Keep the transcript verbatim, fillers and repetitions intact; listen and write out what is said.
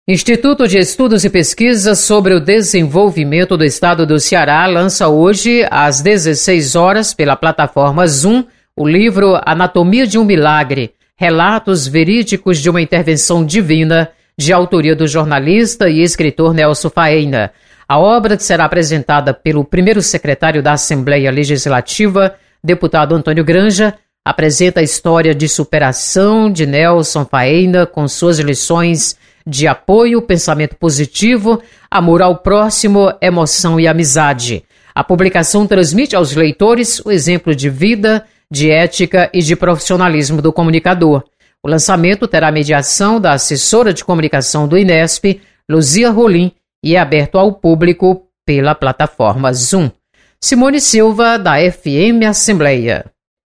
Instituto de Estudos e Pesquisas sobre o Desenvolvimento do Estado do Ceará lança hoje, às dezesseis horas, pela plataforma Zoom, o livro Anatomia de um Milagre, Relatos Verídicos de uma Intervenção Divina, de autoria do jornalista e escritor Nelson Faena. A obra, que será apresentada pelo primeiro secretário da Assembleia Legislativa, deputado Antônio Granja, apresenta a história de superação de Nelson Faena com suas lições de apoio, pensamento positivo, amor ao próximo, emoção e amizade. A publicação transmite aos leitores o exemplo de vida, de ética e de profissionalismo do comunicador. O lançamento terá mediação da assessora de comunicação do INESP, Luzia Rolim, e é aberto ao público pela plataforma Zoom. Simone Silva, da F M Assembleia.